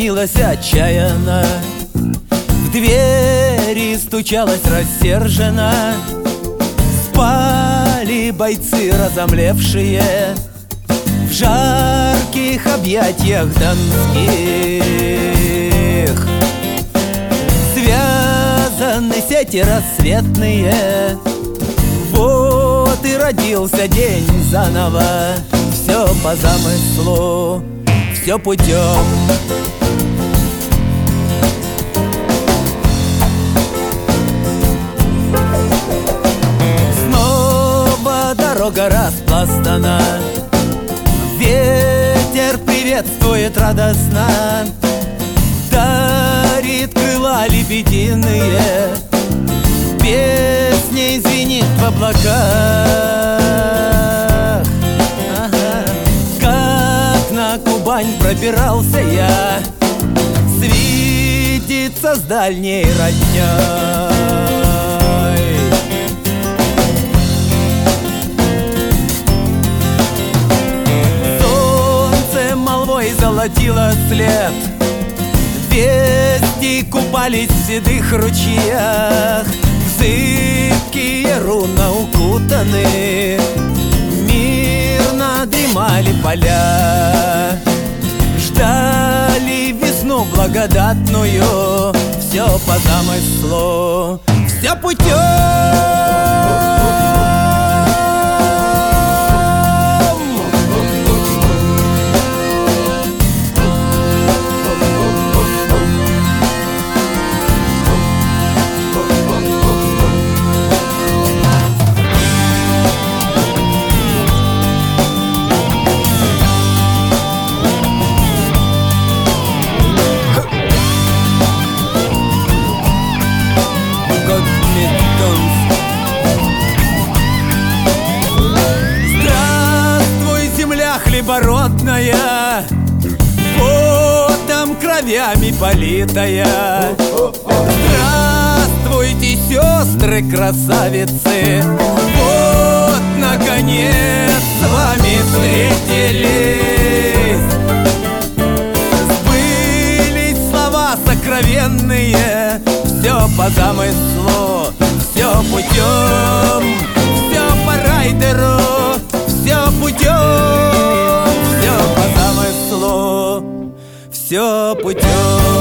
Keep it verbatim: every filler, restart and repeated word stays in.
ломилась отчаянно, в двери стучалась рассерженно. Спали бойцы разомлевшие в жарких объятиях донских. Связаны сети рассветные, вот и родился день заново. Все по замыслу, все путем. Снова дорога распластана, ветер приветствует радостно, дарит крыла лебединые, песней звенит в облаках. Ага. Как на Кубань пробирался я, свидится с дальней родней. Солнце молвой золотило след, вести купались в седых ручьях, зыбкие руна укутаны, мирно дремали поля, ждали весну благодатную. Все по замыслу, все путем. Здравствуй, земля хлебородная, потом кровями политая. Здравствуйте, сестры красавицы, вот наконец с вами встретились. Сбылись слова сокровенные, все по замыслу, все путем, все по райдеру, все путем, все по замыслу, все путем.